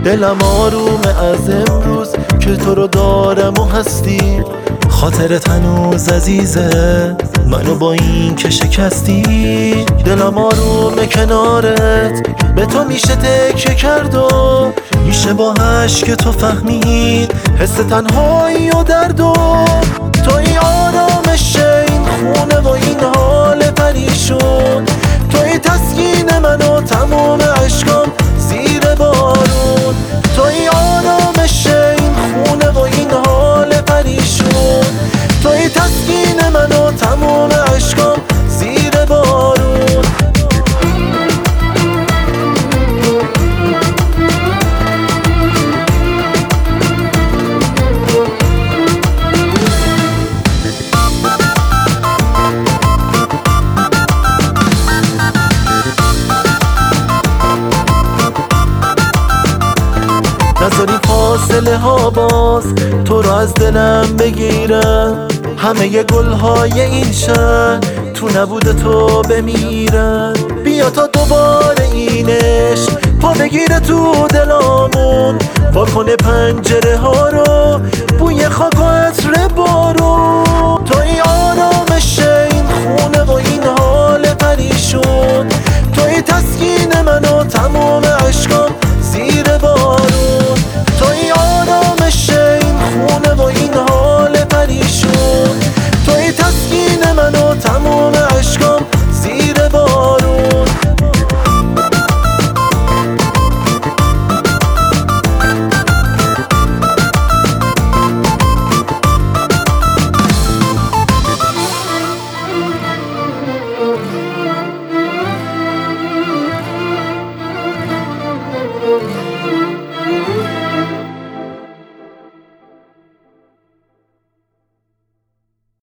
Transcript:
دلم آرومه از امروز که تو رو دارم و هستی. خاطرت هنوز عزیزه منو با این که شکستی. دلم آرومه کنارت به تو میشه تکیه کرد و میشه با عشق تو فهمید حس تنهایی و درد و توی آرامش این خونه و این حال پریشون. توی تسکین من و تمام عشقام زیر بارون. توی آرامش این خونه و این حال پریشون. توی تسکین من و تمام عشقام زیر بارون. نذاری فاصله ها باز تو رو از دلم بگیرن. همه گلهای این شهر تو نبود تو بمیرن. بیا تا دوباره این عشق پا بگیره تو دلامون. وا کنه پنجره ها رو بوی خاک و عطر بارون. توی آرامش این خونه و این حال پریشون. توی تسکین من و تمام عشقام زیر بارون. توی آرامش این خونه و این حال پریشون. توی تسکین من و تمام عشقام زیر بارون.